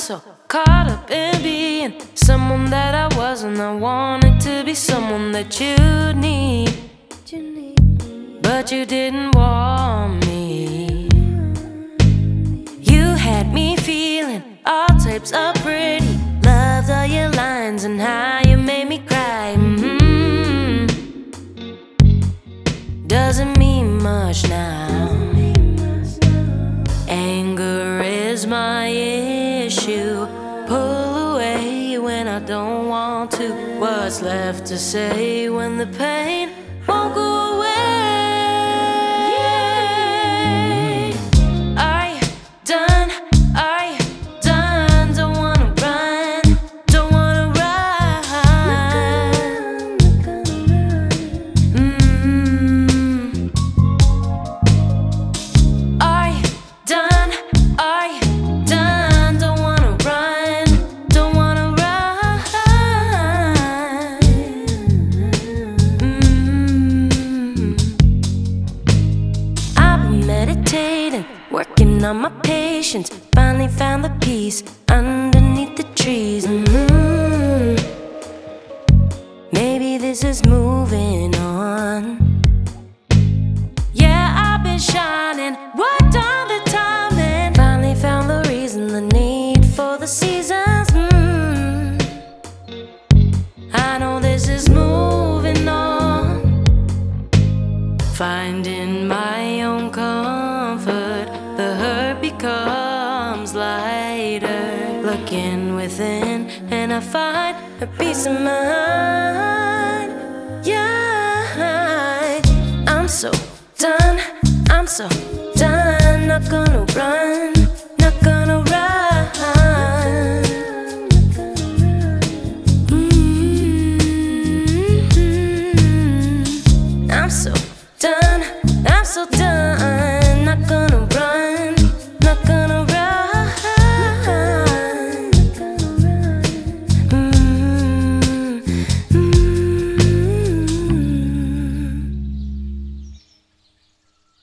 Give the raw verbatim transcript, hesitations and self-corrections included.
so caught up in being someone that I wasn't. I wanted to be someone that you need, but you didn't want me. You had me feeling all types of pretty. Loved all your lines and how you made me cry. mm-hmm. Doesn't mean much now. Anger is my issue. Pull away when I don't want to. What's left to say when the pain won't go away? Are you done? Are you done? Don't wanna run, don't wanna run. mm. Are you done? Are you done? Don't wanna run, don't wanna run. mm. I've been meditating, working on my patience. Finally found the peace underneath the trees. mm. Maybe this is moving on. Yeah, I've been shining, worked on the timing. Finally found the reason, the need for the seasons. mm. I know this is moving on. Finding my own comfort, the hurt becomes lighter. Looking within and I find a peace of mind. Yeah, I'm so done, I'm so done. Not gonna run,